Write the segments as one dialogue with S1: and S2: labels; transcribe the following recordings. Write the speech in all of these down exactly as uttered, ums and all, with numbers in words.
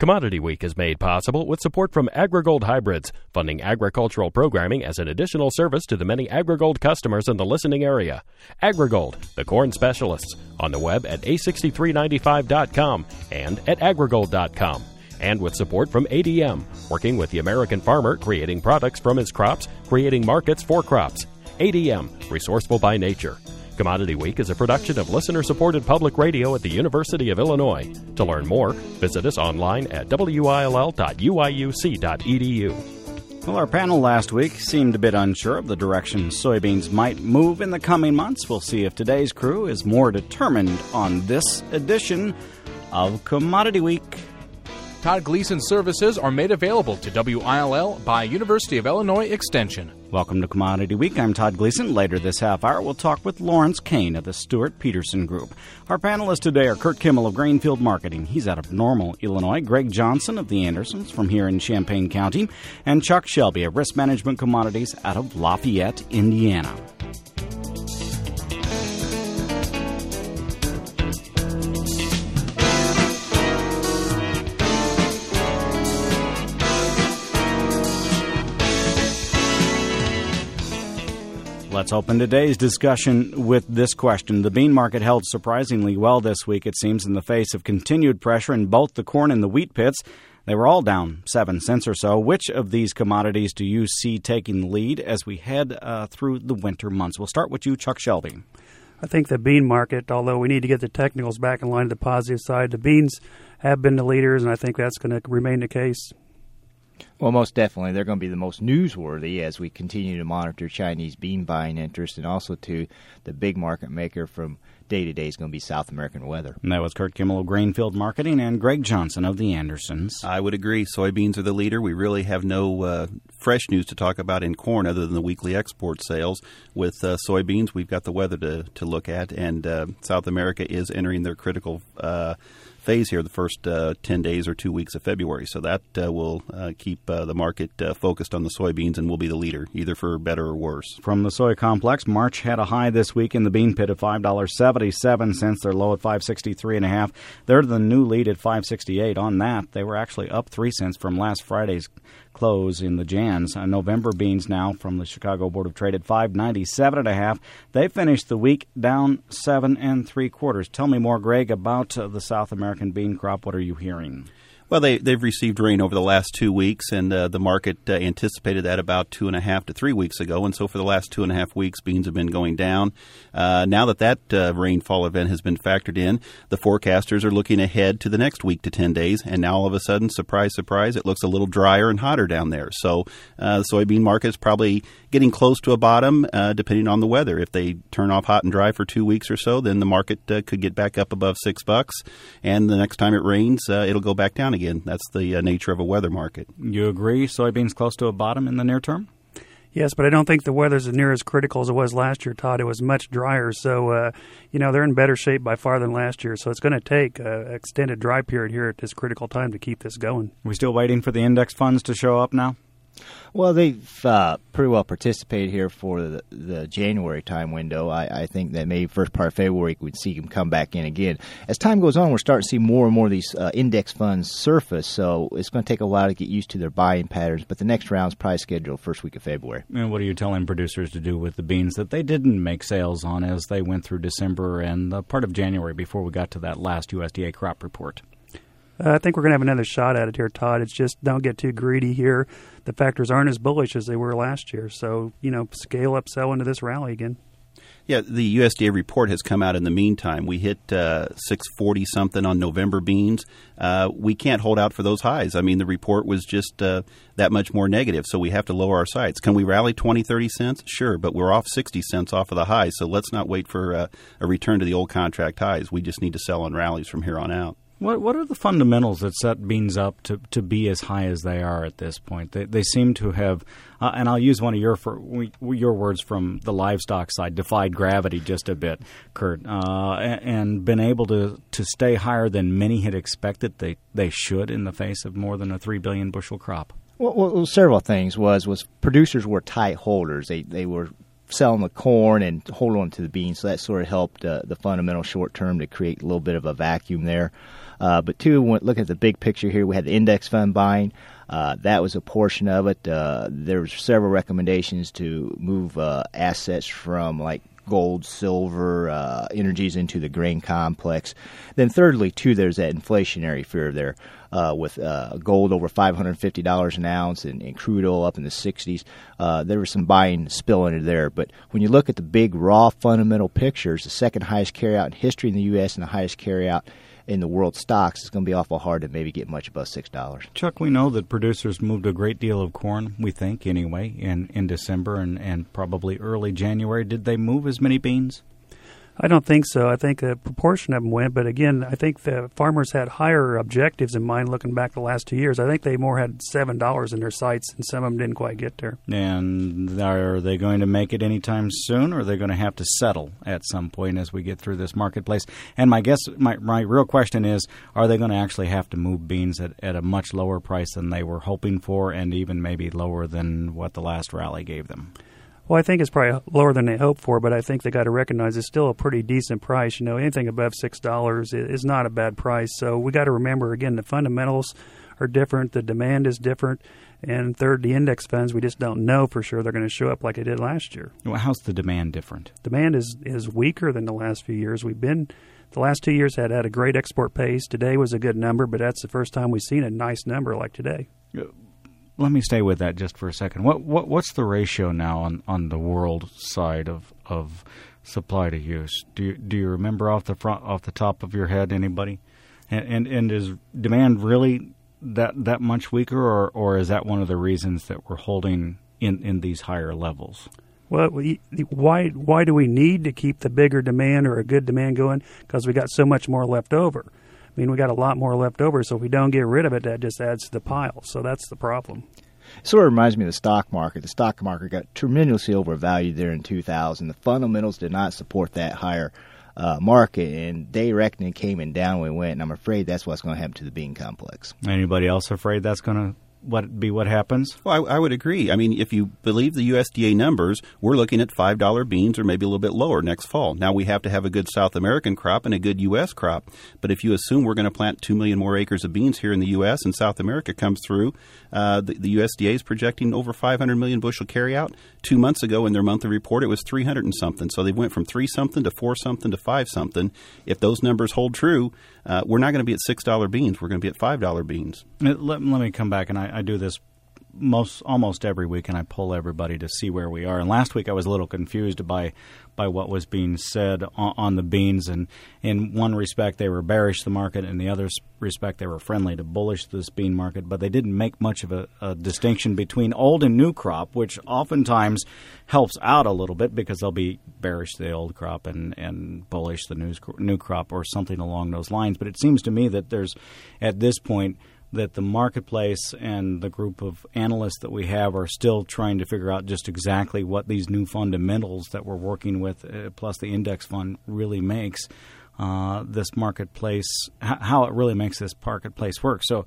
S1: Commodity Week is made possible with support from AgriGold Hybrids, funding agricultural programming as an additional service to the many AgriGold customers in the listening area. AgriGold, the corn specialists, on the web at A six three nine five dot com and at agrigold dot com. And with support from A D M, working with the American farmer, creating products from his crops, creating markets for crops. A D M, resourceful by nature. Commodity Week is a production of listener-supported public radio at the University of Illinois. To learn more, visit us online at w i l l dot u i u c dot e d u.
S2: Well, our panel last week seemed a bit unsure of the direction soybeans might move in the coming months. We'll see if today's crew is more determined on this edition of Commodity Week.
S3: Todd Gleason services are made available to W I L L by University of Illinois Extension.
S2: Welcome to Commodity Week. I'm Todd Gleason. Later this half hour, we'll talk with Lawrence Kane of the Stewart Peterson Group. Our panelists today are Kurt Kimmel of Grainfield Marketing. He's out of Normal, Illinois. Greg Johnson of the Andersons from here in Champaign County. And Chuck Shelby of Risk Management Commodities out of Lafayette, Indiana. Let's open today's discussion with this question. The bean market held surprisingly well this week, it seems, in the face of continued pressure in both the corn and the wheat pits. They were all down seven cents or so. Which of these commodities do you see taking the lead as we head uh, through the winter months? We'll start with you, Chuck Shelby.
S4: I think the bean market, although we need to get the technicals back in line to the positive side, the beans have been the leaders, and I think that's going to remain the case.
S5: Well, most definitely. They're going to be the most newsworthy as we continue to monitor Chinese bean buying interest, and also to the big market maker from day to day is going to be South American weather.
S2: And that was Kurt Kimmel of Grainfield Marketing and Greg Johnson of the Andersons.
S6: I would agree. Soybeans are the leader. We really have no uh, fresh news to talk about in corn other than the weekly export sales. With uh, soybeans, we've got the weather to, to look at, and uh, South America is entering their critical uh phase here the first uh, ten days or two weeks of February. So that uh, will uh, keep uh, the market uh, focused on the soybeans and will be the leader, either for better or worse.
S2: From the soy complex, March had a high this week in the bean pit of five dollars and seventy-seven cents. They're low at five dollars and sixty-three cents and a half. They're the new lead at five dollars and sixty-eight cents. On that, they were actually up three cents from last Friday's close in the Jans. Uh, November beans now from the Chicago Board of Trade at five dollars and ninety-seven cents and a half. They finished the week down seven and three quarters. Tell me more, Greg, about uh, the South American bean crop. What are you hearing?
S6: Well, they, they've received rain over the last two weeks, and uh, the market uh, anticipated that about two and a half to three weeks ago. And so for the last two and a half weeks, beans have been going down. Uh, now that that uh, rainfall event has been factored in, the forecasters are looking ahead to the next week to ten days. And now all of a sudden, surprise, surprise, it looks a little drier and hotter down there. So uh, the soybean market is probably getting close to a bottom, uh, depending on the weather. If they turn off hot and dry for two weeks or so, then the market uh, could get back up above six bucks. And the next time it rains, uh, it'll go back down again. That's the uh, nature of a weather market.
S2: You agree soybeans close to a bottom in the near term?
S4: Yes, but I don't think the weather's near as critical as it was last year, Todd. It was much drier. So, uh, you know, they're in better shape by far than last year. So it's going to take an extended dry period here at this critical time to keep this going.
S2: Are we still waiting for the index funds to show up now?
S5: Well, they've uh, pretty well participated here for the, the January time window. I, I think that maybe first part of February we'd see them come back in again. As time goes on, we're starting to see more and more of these uh, index funds surface, so it's going to take a while to get used to their buying patterns, but the next round is probably scheduled first week of February.
S2: And what are you telling producers to do with the beans that they didn't make sales on as they went through December and uh, part of January before we got to that last U S D A crop report?
S4: Uh, I think we're going to have another shot at it here, Todd. It's just don't get too greedy here. The factors aren't as bullish as they were last year. So, you know, scale up, sell into this rally again.
S6: Yeah, the U S D A report has come out in the meantime. We hit uh, six forty something on November beans. Uh, we can't hold out for those highs. I mean, the report was just uh, that much more negative, so we have to lower our sights. Can we rally twenty, thirty cents? Sure, but we're off sixty cents off of the highs, so let's not wait for uh, a return to the old contract highs. We just need to sell on rallies from here on out.
S2: What what are the fundamentals that set beans up to, to be as high as they are at this point? They they seem to have, uh, and I'll use one of your for, your words from the livestock side, defied gravity just a bit, Kurt, uh, and, and been able to, to stay higher than many had expected they, they should in the face of more than a three billion bushel crop.
S5: Well, well, several things was was producers were tight holders. They they were selling the corn and holding on to the beans, so that sort of helped uh, the fundamental short term to create a little bit of a vacuum there. Uh, but two, look at the big picture here. We had the index fund buying. Uh, that was a portion of it. Uh, there was several recommendations to move uh, assets from like gold, silver, uh, energies into the grain complex. Then thirdly, too, there's that inflationary fear there uh, with uh, gold over five hundred fifty dollars an ounce and, and crude oil up in the sixties. Uh, there was some buying spill into there. But when you look at the big raw fundamental pictures, the second highest carryout in history in the U S and the highest carryout in the world stocks, it's going to be awful hard to maybe get much above six dollars.
S2: Chuck, we know that producers moved a great deal of corn, we think anyway, in, in December and, and probably early January. Did they move as many beans?
S4: I don't think so. I think a proportion of them went, but again, I think the farmers had higher objectives in mind looking back the last two years. I think they more had seven dollars in their sights, and some of them didn't quite get there.
S2: And are they going to make it anytime soon, or are they going to have to settle at some point as we get through this marketplace? And my guess, my, my real question is, are they going to actually have to move beans at, at a much lower price than they were hoping for, and even maybe lower than what the last rally gave them?
S4: Well, I think it's probably lower than they hoped for, but I think they got to recognize it's still a pretty decent price. You know, anything above six dollars is not a bad price. So we got to remember, again, the fundamentals are different, the demand is different, and third, the index funds, we just don't know for sure they're going to show up like they did last year.
S2: Well, how's the demand different?
S4: Demand is, is weaker than the last few years. We've been, the last two years had had a great export pace. Today was a good number, but that's the first time we've seen a nice number like today.
S2: Yeah. Let me stay with that just for a second. What what what's the ratio now on, on the world side of, of supply to use? Do you, do you remember off the front off the top of your head, anybody? And and, and is demand really that that much weaker, or, or is that one of the reasons that we're holding in, in these higher levels?
S4: Well, we, why why do we need to keep the bigger demand or a good demand going? Because we got so much more left over. I mean, we got a lot more left over, so if we don't get rid of it, that just adds to the pile. So that's the problem.
S5: Sort of reminds me of the stock market. The stock market got tremendously overvalued there in two thousand. The fundamentals did not support that higher uh, market, and they reckoned it came and down when it went, and I'm afraid that's what's going to happen to the bean complex.
S2: Anybody else afraid that's going to what be what happens?
S6: Well, I, I would agree. I mean, if you believe the U S D A numbers, we're looking at five dollar beans or maybe a little bit lower next fall. Now, we have to have a good South American crop and a good U S crop. But if you assume we're going to plant two million more acres of beans here in the U S and South America comes through, uh, the, the U S D A is projecting over five hundred million bushel carryout. Two months ago in their monthly report, it was three hundred and something. So they went from three something to four something to five something. If those numbers hold true, uh, we're not going to be at six dollar beans. We're going to be at five dollar beans.
S2: Let, let me come back, and I, I do this most almost every week, and I poll everybody to see where we are. And last week I was a little confused by by what was being said on, on the beans. And in one respect, they were bearish the market. In the other respect, they were friendly to bullish this bean market. But they didn't make much of a, a distinction between old and new crop, which oftentimes helps out a little bit because they'll be bearish the old crop and, and bullish the new, new crop or something along those lines. But it seems to me that there's, at this point, that the marketplace and the group of analysts that we have are still trying to figure out just exactly what these new fundamentals that we're working with, uh, plus the index fund, really makes uh, this marketplace, h- how it really makes this marketplace work. So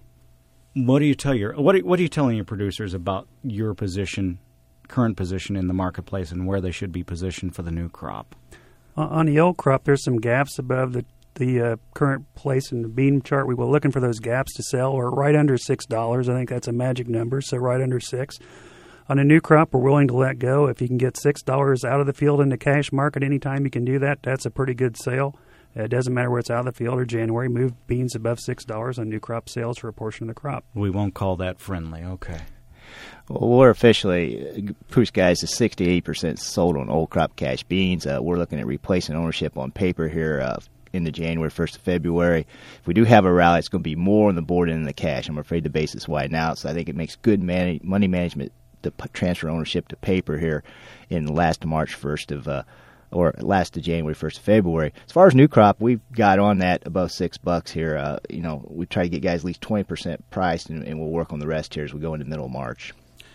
S2: what do you tell your what are, what are you telling your producers about your position, current position in the marketplace, and where they should be positioned for the new crop?
S4: Uh, on the old crop, there's some gaps above the the uh, current place in the bean chart. We were looking for those gaps to sell, or right under six dollars. I think that's a magic number, so right under six. On a new crop, we're willing to let go. If you can get six dollars out of the field in the cash market anytime you can do that, that's a pretty good sale. It doesn't matter where it's out of the field or January. Move beans above six dollars on new crop sales for a portion of the crop.
S2: We won't call that friendly. Okay.
S5: Well, we're officially, Pooch Guys is sixty-eight percent sold on old crop cash beans. Uh, we're looking at replacing ownership on paper here uh, in the January, first of February. If we do have a rally, it's going to be more on the board than in the cash. I'm afraid the basis widen out, so I think it makes good man- money management to p- transfer ownership to paper here in the last of March, first of uh, or last of January, first of February. As far as new crop, we've got on that above six bucks here. Uh, you know, we try to get guys at least twenty percent priced, and, and we'll work on the rest here as we go into the middle of March.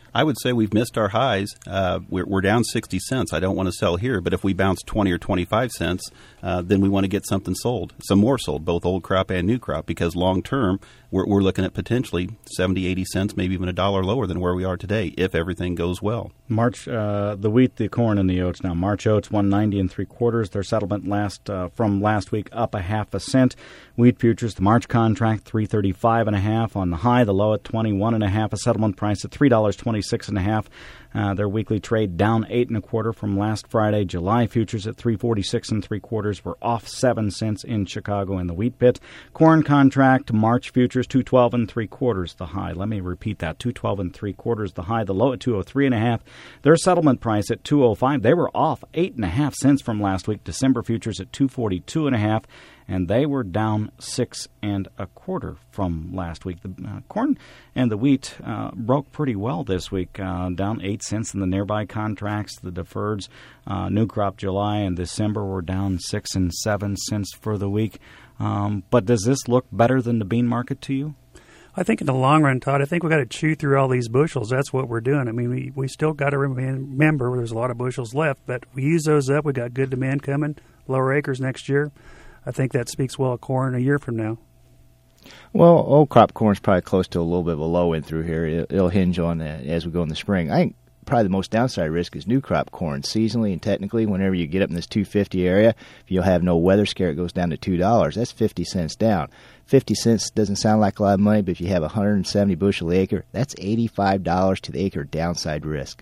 S6: I would say we've missed our highs. Uh, we're, we're down sixty cents. I don't want to sell here, but if we bounce twenty or twenty-five cents, uh, then we want to get something sold, some more sold, both old crop and new crop, because long term, we're, we're looking at potentially seventy, eighty cents, maybe even a dollar lower than where we are today, if everything goes well.
S2: March, uh, the wheat, the corn, and the oats now. March oats, one ninety and three quarters. Their settlement last uh, from last week up a half a cent. Wheat futures, the March contract, three thirty-five and a half on the high, the low at twenty-one and a half. A settlement price at three dollars twenty-six and a half. Uh, their weekly trade down eight and a quarter from last Friday. July futures at three forty-six and three quarters were off seven cents in Chicago in the wheat pit. Corn contract, March futures, two twelve and three quarters the high. Let me repeat that: two twelve and three quarters the high, the low at two oh three and a half. Their settlement price at two oh five. They were off eight and a half cents from last week. December futures at two forty-two and a half. And they were down six and a quarter from last week. The uh, corn and the wheat uh, broke pretty well this week, uh, down eight cents in the nearby contracts. The deferreds, uh, new crop July and December were down six and seven cents for the week. Um, but does this look better than the bean market to you?
S4: I think in the long run, Todd, I think we've got to chew through all these bushels. That's what we're doing. I mean, we, we still got to remember there's a lot of bushels left, but we use those up. We got good demand coming, lower acres next year. I think that speaks well of corn a year from now.
S5: Well, old crop corn is probably close to a little bit of a low end through here. It'll, it'll hinge on that as we go in the spring. I think probably the most downside risk is new crop corn. Seasonally and technically, whenever you get up in this two fifty area, if you'll have no weather scare, it goes down to two dollars. That's fifty cents down. fifty cents doesn't sound like a lot of money, but if you have one hundred seventy bushel acre, that's eighty-five dollars to the acre downside risk.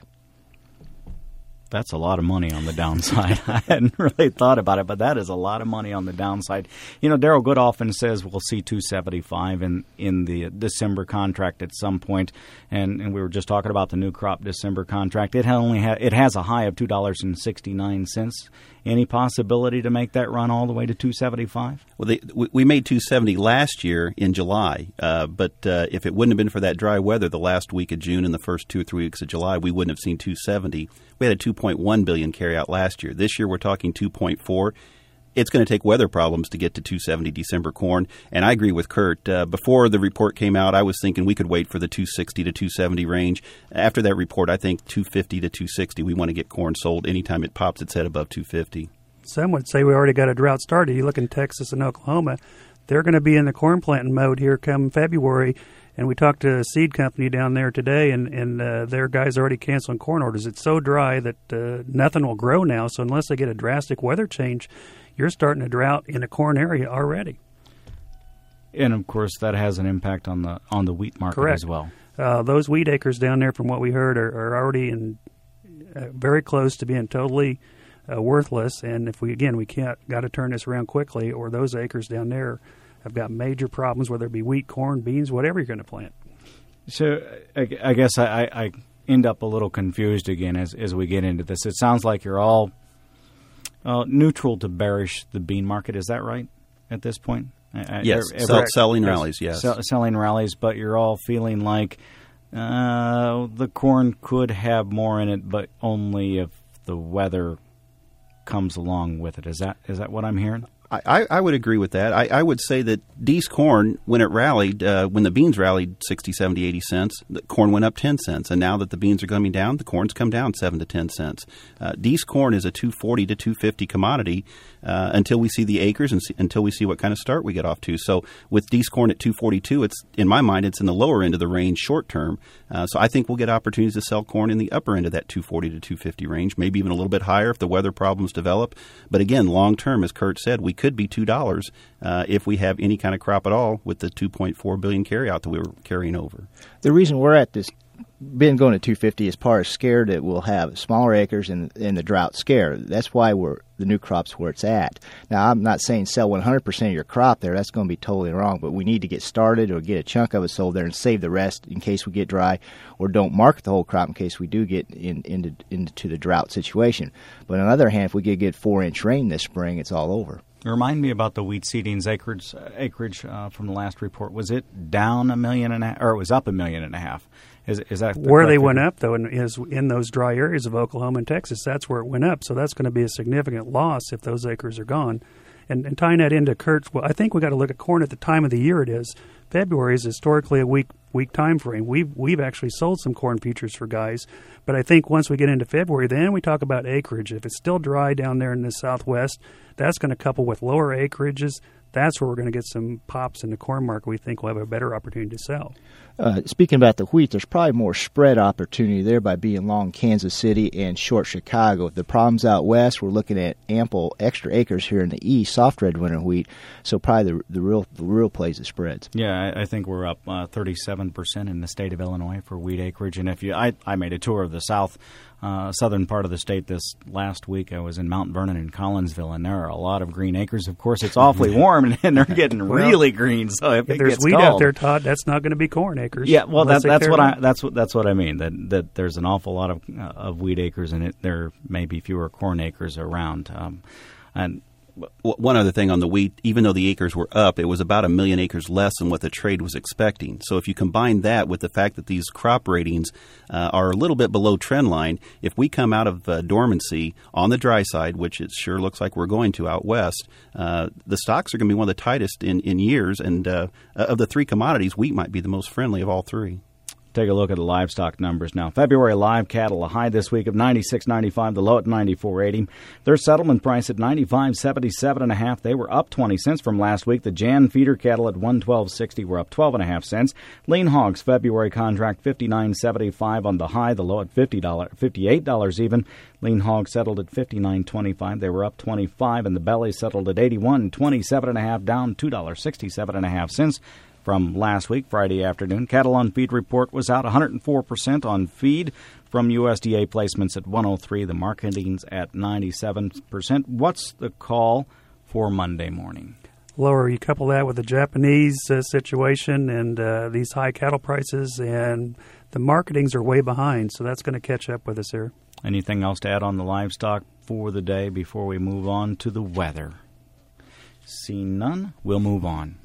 S2: That's a lot of money on the downside. I hadn't really thought about it, but that is a lot of money on the downside. You know, Darrell Good often says we'll see two seventy-five in, in the December contract at some point, and, and we were just talking about the new crop December contract. It ha- only ha- it has a high of two dollars and sixty-nine cents. Any possibility to make that run all the way to two seventy-five?
S6: Well, they, we, we made two seventy last year in July, uh, but uh, if it wouldn't have been for that dry weather the last week of June and the first two or three weeks of July, we wouldn't have seen two seventy. We had a two point one billion carryout last year. This year we're talking two point four. It's going to take weather problems to get to two seventy December corn. And I agree with Kurt. Uh, before the report came out, I was thinking we could wait for the two sixty to two seventy range. After that report, I think two fifty to two sixty. We want to get corn sold anytime it pops its head above two fifty.
S4: Some would say we already got a drought started. You look in Texas and Oklahoma, they're going to be in the corn planting mode here come February. And we talked to a seed company down there today, and, and uh, their guys are already canceling corn orders. It's so dry that uh, nothing will grow now. So unless they get a drastic weather change, you're starting a drought in the corn area already.
S2: And, of course, that has an impact on the on the wheat market
S4: Correct.
S2: as well.
S4: Uh, those wheat acres down there, from what we heard, are, are already in uh, very close to being totally uh, worthless. And if we, again, we can't got to turn this around quickly, or those acres down there have got major problems, whether it be wheat, corn, beans, whatever you're going to plant.
S2: So I, I guess I, I end up a little confused again as, as we get into this. It sounds like you're all uh, neutral to bearish the bean market. Is that right at this point? I,
S6: yes,
S2: I,
S6: sell,
S2: every,
S6: selling
S2: yes,
S6: rallies, yes.
S2: Sell, selling rallies, but you're all feeling like uh, the corn could have more in it, but only if the weather comes along with it. Is that is that what I'm hearing?
S6: I, I would agree with that. I, I would say that D's corn, when it rallied, uh, when the beans rallied sixty, seventy, eighty cents, the corn went up ten cents. And now that the beans are coming down, the corn's come down seven to ten cents. Uh, D's corn is a two forty to two fifty commodity uh, until we see the acres and see, until we see what kind of start we get off to. So with D's corn at two forty-two, it's in my mind, it's in the lower end of the range short term. Uh, so I think we'll get opportunities to sell corn in the upper end of that two forty to two fifty range, maybe even a little bit higher if the weather problems develop. But again, long term, as Kurt said, we could be two dollars uh, if we have any kind of crop at all with the two point four billion carryout that we were carrying over.
S5: The reason we're at this, been going to two fifty is part of scared that we'll have smaller acres and, and the drought scare. That's why we're the new crop's where it's at. Now, I'm not saying sell one hundred percent of your crop there. That's going to be totally wrong. But we need to get started or get a chunk of it sold there and save the rest in case we get dry, or don't market the whole crop in case we do get in, into, into the drought situation. But on the other hand, if we get good four-inch rain this spring, it's all over.
S2: Remind me about the wheat seedings acreage uh, acreage uh, from the last report. Was it down a million and a half, or it was up a million and a half? Is is that the
S4: where they
S2: figure?
S4: went up though? In, is in those dry areas of Oklahoma and Texas. That's where it went up. So that's going to be a significant loss if those acres are gone. And, and tying that into Kurt's, well, I think we got to look at corn at the time of the year it is. February is historically a weak week time frame. We've, we've actually sold some corn futures for guys, but I think once we get into February, then we talk about acreage. If it's still dry down there in the southwest, that's going to couple with lower acreages. That's where we're going to get some pops in the corn market. We think we'll have a better opportunity to sell.
S5: Uh, speaking about the wheat, there's probably more spread opportunity there by being long Kansas City and short Chicago. The problems out west, we're looking at ample extra acres here in the east, soft red winter wheat. So probably the, the real the real plays the spreads.
S2: Yeah, I, I think we're up uh, thirty-seven percent in the state of Illinois for wheat acreage. And if you, I, I made a tour of the south. Uh, southern part of the state this last week. I was in Mount Vernon and Collinsville, and there are a lot of green acres. Of course, it's awfully warm, and they're getting
S4: well,
S2: really green. So if,
S4: if
S2: it
S4: there's
S2: gets
S4: wheat
S2: cold,
S4: out there, Todd, that's not going to be corn acres.
S2: Yeah, well, that, that's what
S4: I
S2: that's what that's what I mean. That that there's an awful lot of uh, of wheat acres, and it there may be fewer corn acres around. Um, and
S6: one other thing on the wheat, even though the acres were up, it was about a million acres less than what the trade was expecting. So if you combine that with the fact that these crop ratings uh, are a little bit below trend line, if we come out of uh, dormancy on the dry side, which it sure looks like we're going to out west, uh, the stocks are going to be one of the tightest in, in years. And uh, of the three commodities, wheat might be the most friendly of all three.
S2: Take a look at the livestock numbers now. February live cattle, a high this week of ninety-six ninety-five, the low at ninety-four eighty. Their settlement price at ninety-five seventy-seven and a half. They were up twenty cents from last week. The Jan feeder cattle at one twelve sixty were up twelve and a half cents. Lean hogs February contract fifty-nine seventy-five on the high, the low at fifty dollars, fifty-eight dollars even. Lean hog settled at fifty-nine twenty-five. They were up twenty-five, and the belly settled at eighty-one twenty-seven and a half, down two dollars sixty-seven and a half cents. From last week, Friday afternoon. Cattle on feed report was out one hundred four percent on feed from U S D A placements at one oh three. The marketings at ninety-seven percent. What's the call for Monday morning?
S4: Lower. You couple that with the Japanese uh, situation and uh, these high cattle prices, and the marketings are way behind, so that's going to catch up with us here.
S2: Anything else to add on the livestock for the day before we move on to the weather? See none? We'll move on.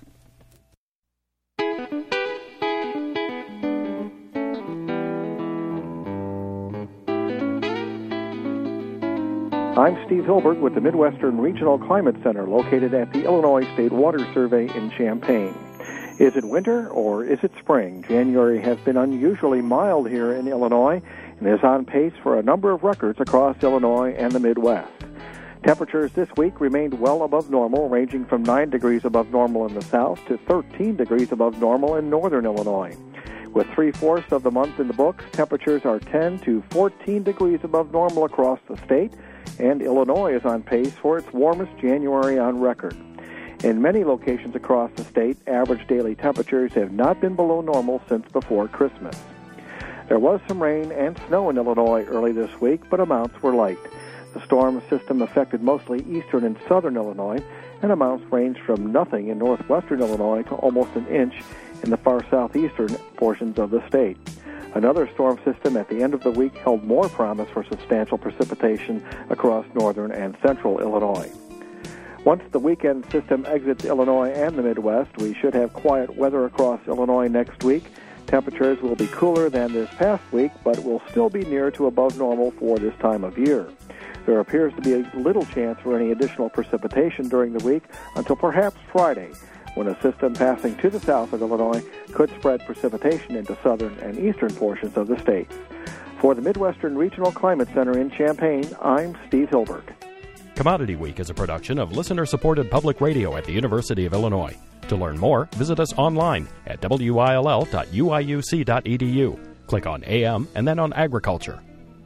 S7: I'm Steve Hilbert with the Midwestern Regional Climate Center located at the Illinois State Water Survey in Champaign. Is it winter or is it spring? January has been unusually mild here in Illinois and is on pace for a number of records across Illinois and the Midwest. Temperatures this week remained well above normal, ranging from nine degrees above normal in the south to thirteen degrees above normal in northern Illinois. With three-fourths of the month in the books, temperatures are ten to fourteen degrees above normal across the state, and Illinois is on pace for its warmest January on record. In many locations across the state, average daily temperatures have not been below normal since before Christmas. There was some rain and snow in Illinois early this week, but amounts were light. The storm system affected mostly eastern and southern Illinois, and amounts ranged from nothing in northwestern Illinois to almost an inch in the far southeastern portions of the state. Another storm system at the end of the week held more promise for substantial precipitation across northern and central Illinois. Once the weekend system exits Illinois and the Midwest, we should have quiet weather across Illinois next week. Temperatures will be cooler than this past week, but will still be near to above normal for this time of year. There appears to be a little chance for any additional precipitation during the week until perhaps Friday, when a system passing to the south of Illinois could spread precipitation into southern and eastern portions of the state. For the Midwestern Regional Climate Center in Champaign, I'm Steve Hilbert.
S1: Commodity Week is a production of listener-supported public radio at the University of Illinois. To learn more, visit us online at w i l l dot u i u c dot e d u. Click on A M and then on Agriculture.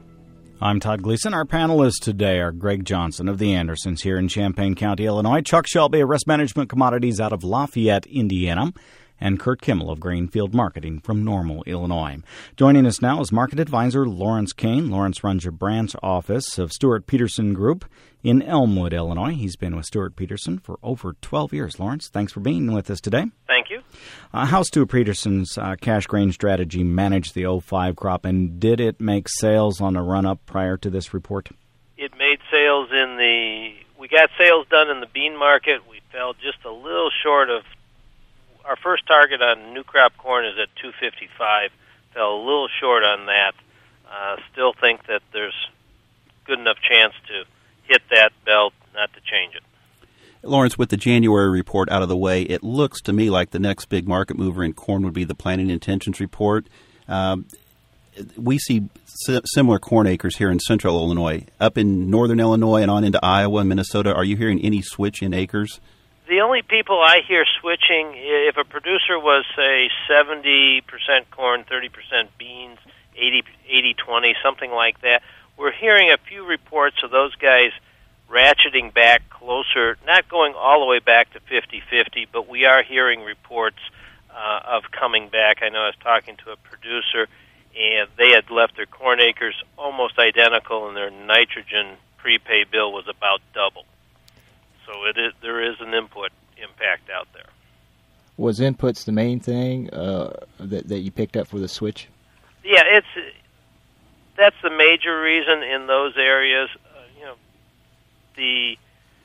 S2: I'm Todd Gleason. Our panelists today are Greg Johnson of the Andersons here in Champaign County, Illinois, Chuck Shelby of Risk Management Commodities out of Lafayette, Indiana, and Kurt Kimmel of Grainfield Marketing from Normal, Illinois. Joining us now is market advisor Lawrence Kane. Lawrence runs a branch office of Stuart Peterson Group in Elmwood, Illinois. He's been with Stuart Peterson for over twelve years. Lawrence, thanks for being with us today.
S8: Thank you.
S2: Uh, how Stuart Peterson's uh, cash grain strategy managed the oh five crop, and did it make sales on a run-up prior to this report?
S8: It made sales in the, we got sales done in the bean market. We fell just a little short of, our first target on new crop corn is at two fifty-five. Fell a little short on that. Uh, still think that there's good enough chance to hit that belt, not to change it.
S6: Lawrence, with the January report out of the way, it looks to me like the next big market mover in corn would be the planting intentions report. Um, we see si- similar corn acres here in central Illinois. Up in northern Illinois and on into Iowa and Minnesota, are you hearing any switch in acres?
S8: The only people I hear switching, if a producer was, say, seventy percent corn, thirty percent beans, eighty twenty, something like that, we're hearing a few reports of those guys ratcheting back closer, not going all the way back to fifty-fifty, but we are hearing reports uh, of coming back. I know I was talking to a producer, and they had left their corn acres almost identical, and their nitrogen prepay bill was about double. So it is, there is an input impact out there.
S5: Was inputs the main thing uh, that, that you picked up for the switch?
S8: Yeah, it's that's the major reason in those areas. Uh, you know, the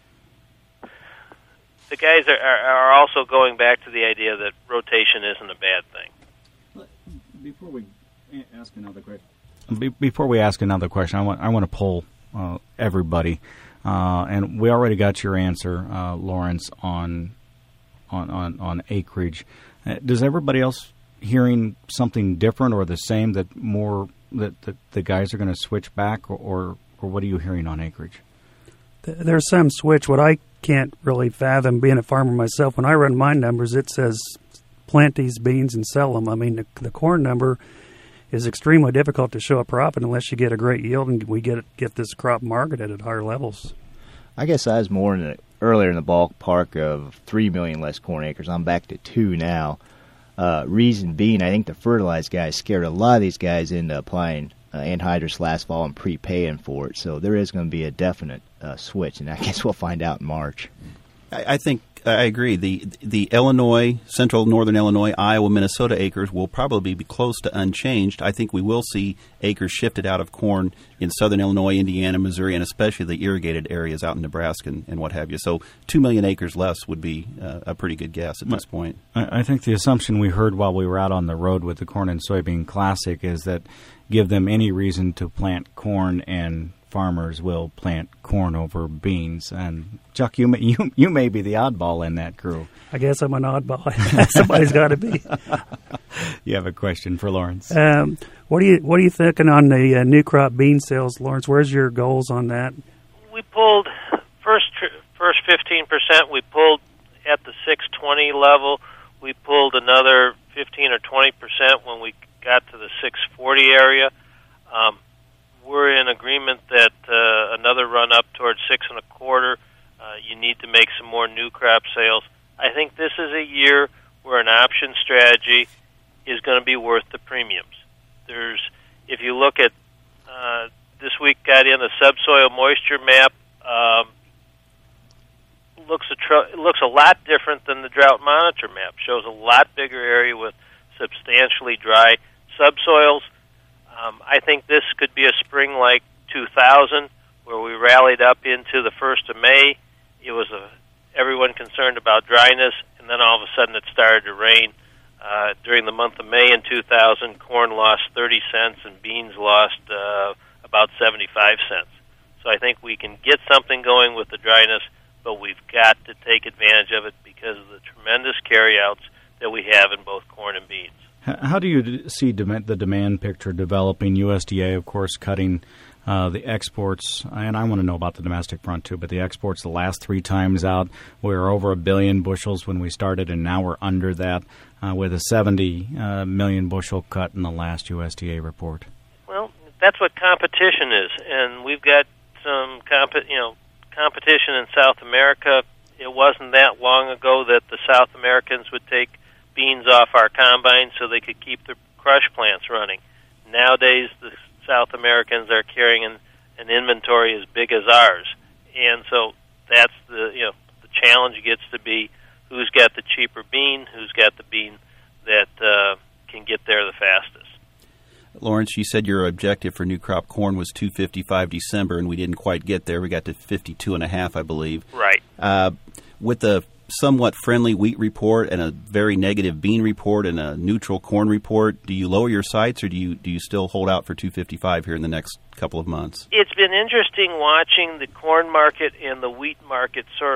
S8: the guys are, are, are also going back to the idea that rotation isn't a bad thing.
S2: Before we ask another question, Be- before we ask another question, I want I want to poll uh, everybody, uh, and we already got your answer, uh, Lawrence, on on on, on acreage. Uh, does everybody else hearing something different or the same, that more that, that the guys are going to switch back, or, or or what are you hearing on acreage?
S4: There's some switch. What I can't really fathom, being a farmer myself, when I run my numbers, it says plant these beans and sell them. I mean, the, the corn number is extremely difficult to show a profit unless you get a great yield and we get get this crop marketed at higher levels.
S5: I guess I was more in the, earlier in the ballpark of three million less corn acres. I'm back to two now. Uh, reason being, I think the fertilized guys scared a lot of these guys into applying uh, anhydrous last fall and prepaying for it. So there is going to be a definite uh, switch, and I guess we'll find out in March.
S6: I, I think I agree. The the Illinois, central northern Illinois, Iowa, Minnesota acres will probably be close to unchanged. I think we will see acres shifted out of corn in southern Illinois, Indiana, Missouri, and especially the irrigated areas out in Nebraska and, and what have you. So two million acres less would be uh, a pretty good guess at this point.
S2: I, I think the assumption we heard while we were out on the road with the Corn and Soybean Classic is that give them any reason to plant corn, and farmers will plant corn over beans. And Chuck, you may, you you may be the oddball in that crew.
S4: I guess I'm an oddball. Somebody's got to be.
S2: You have a question for Lawrence?
S4: Um, what are you What are you thinking on the uh, new crop bean sales, Lawrence? Where's your goals on that?
S8: We pulled first first fifteen percent. We pulled at the six twenty level. We pulled another fifteen or twenty percent when we got to the six forty area. Um, we're in agreement that uh, another run up towards six and a quarter. Uh, you need to make some more new crop sales. I think this is a year where an option strategy is going to be worth the premiums. There's, if you look at uh, this week, got in a subsoil moisture map. Um, looks a tr- looks a lot different than the drought monitor map. Shows a lot bigger area with substantially dry subsoils. Um, I think this could be a spring like two thousand, where we rallied up into the first of May. It was a, everyone concerned about dryness, and then all of a sudden it started to rain. Uh, during the month of May in two thousand, corn lost thirty cents and beans lost uh, about seventy-five cents. So I think we can get something going with the dryness, but we've got to take advantage of it because of the tremendous carryouts that we have in both corn and beans.
S2: How do you see dem- the demand picture developing? U S D A, of course, cutting uh, the exports, and I want to know about the domestic front too, but the exports the last three times out, we were over a billion bushels when we started, and now we're under that uh, with a seventy uh, million bushel cut in the last U S D A report.
S8: Well, that's what competition is, and we've got some comp- you know, competition in South America. It wasn't that long ago that the South Americans would take beans off our combine so they could keep their crush plants running. Nowadays, the South Americans are carrying an, an inventory as big as ours, and so that's the you know the challenge gets to be who's got the cheaper bean, who's got the bean that uh, can get there the fastest.
S6: Lawrence, you said your objective for new crop corn was two fifty-five December, and we didn't quite get there. We got to fifty-two and a half, I believe.
S8: Right.
S6: Uh, with the somewhat friendly wheat report and a very negative bean report and a neutral corn report, do you lower your sights, or do you do you still hold out for two fifty-five here in the next couple of months?
S8: It's been interesting watching the corn market and the wheat market sort of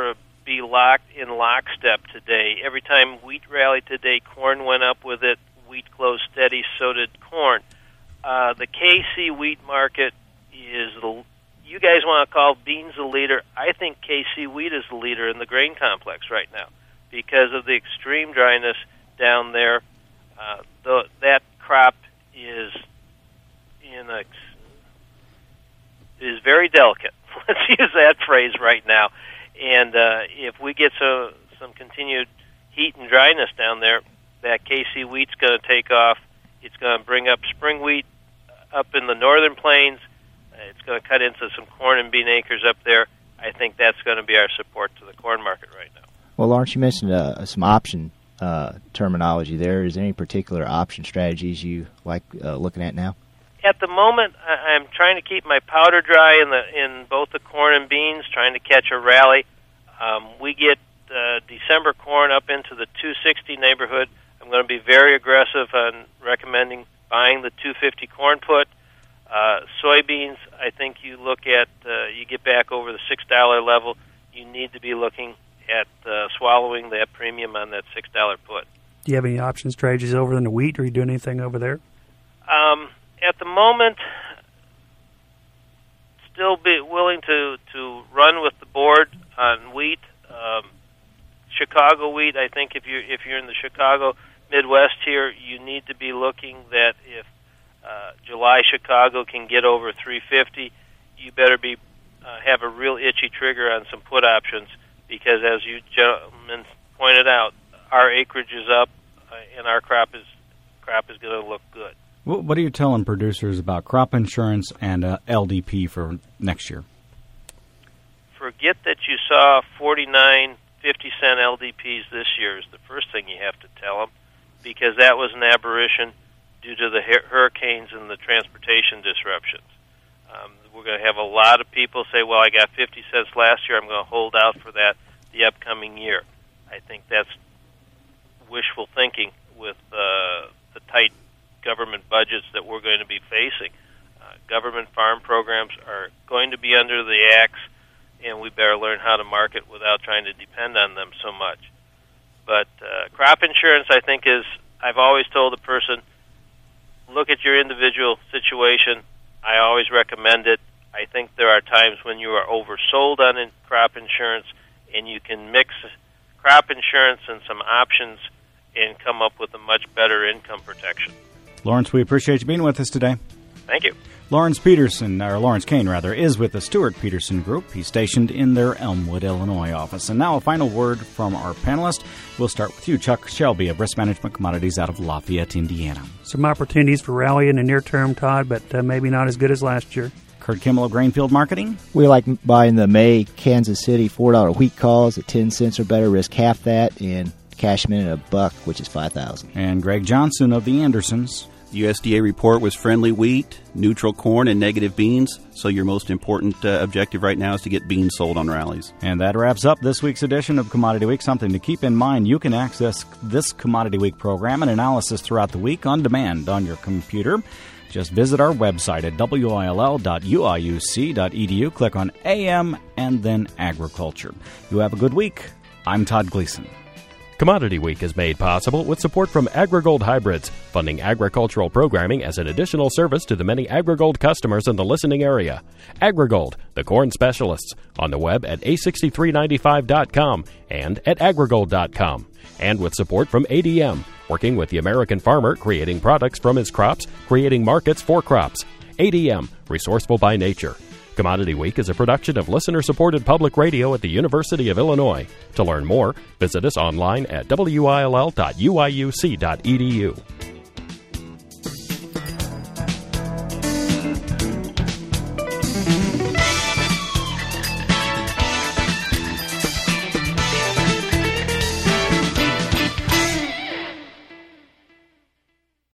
S8: be locked in lockstep today. Every time wheat rallied today, corn went up with it. Wheat closed steady, so did corn. Uh, the K C wheat market is the, you guys want to call beans the leader. I think K C wheat is the leader in the grain complex right now because of the extreme dryness down there. Uh, the, that crop is in a is very delicate. Let's use that phrase right now. And uh, if we get some some continued heat and dryness down there, that K C wheat's going to take off. It's going to bring up spring wheat up in the northern plains. It's going to cut into some corn and bean acres up there. I think that's going to be our support to the corn market right now.
S5: Well, Lawrence, you mentioned uh, some option uh, terminology there. Is there any particular option strategies you like uh, looking at now?
S8: At the moment, I'm trying to keep my powder dry in the in both the corn and beans, trying to catch a rally. Um, we get uh, December corn up into the two sixty neighborhood. I'm going to be very aggressive on recommending buying the two fifty corn put. Uh, soybeans, I think you look at, uh, you get back over the six dollar level, you need to be looking at uh, swallowing that premium on that six dollar put.
S4: Do you have any option strategies over in the wheat? Are you doing anything over there?
S8: Um, at the moment, still be willing to, to run with the board on wheat. Um, Chicago wheat, I think if you're, if you're in the Chicago Midwest here, you need to be looking that if uh, July Chicago can get over three fifty, you better be uh, have a real itchy trigger on some put options because, as you gentlemen pointed out, our acreage is up uh, and our crop is crop is going to look good.
S2: What are you telling producers about crop insurance and uh, L D P for next year?
S8: Forget that you saw forty-nine, fifty cent L D Ps this year is the first thing you have to tell them, because that was an aberration due to the hurricanes and the transportation disruptions. Um, we're going to have a lot of people say, well, I got fifty cents last year, I'm going to hold out for that the upcoming year. I think that's wishful thinking with uh, the tight government budgets that we're going to be facing. Uh, government farm programs are going to be under the axe, and we better learn how to market without trying to depend on them so much. But uh, crop insurance, I think, is, I've always told a person, look at your individual situation. I always recommend it. I think there are times when you are oversold on in crop insurance, and you can mix crop insurance and some options and come up with a much better income protection.
S2: Lawrence, we appreciate you being with us today.
S8: Thank you.
S2: Lawrence Peterson, or Lawrence Kane, rather, is with the Stewart Peterson Group. He's stationed in their Elmwood, Illinois office. And now a final word from our panelist. We'll start with you, Chuck Shelby of Risk Management Commodities out of Lafayette, Indiana.
S4: Some opportunities for rally in the near term, Todd, but uh, maybe not as good as last year.
S2: Kurt Kimmel of Grainfield Marketing.
S5: We like buying the May Kansas City four dollar wheat calls at ten cents or better, risk half that, and cash them in at a buck, which is five thousand dollars.
S2: And Greg Johnson of the Andersons.
S6: The U S D A report was friendly wheat, neutral corn, and negative beans. So your most important uh, objective right now is to get beans sold on rallies.
S2: And that wraps up this week's edition of Commodity Week. Something to keep in mind, you can access this Commodity Week program and analysis throughout the week on demand on your computer. Just visit our website at W I L L dot U I U C dot E D U. Click on A M and then Agriculture. You have a good week. I'm Todd Gleason.
S1: Commodity Week is made possible with support from AgriGold Hybrids, funding agricultural programming as an additional service to the many AgriGold customers in the listening area. AgriGold, the corn specialists, on the web at A six three nine five dot com and at agrigold dot com. And with support from A D M, working with the American farmer, creating products from his crops, creating markets for crops. A D M, resourceful by nature. Commodity Week is a production of listener-supported public radio at the University of Illinois. To learn more, visit us online at W I L L dot U I U C dot E D U.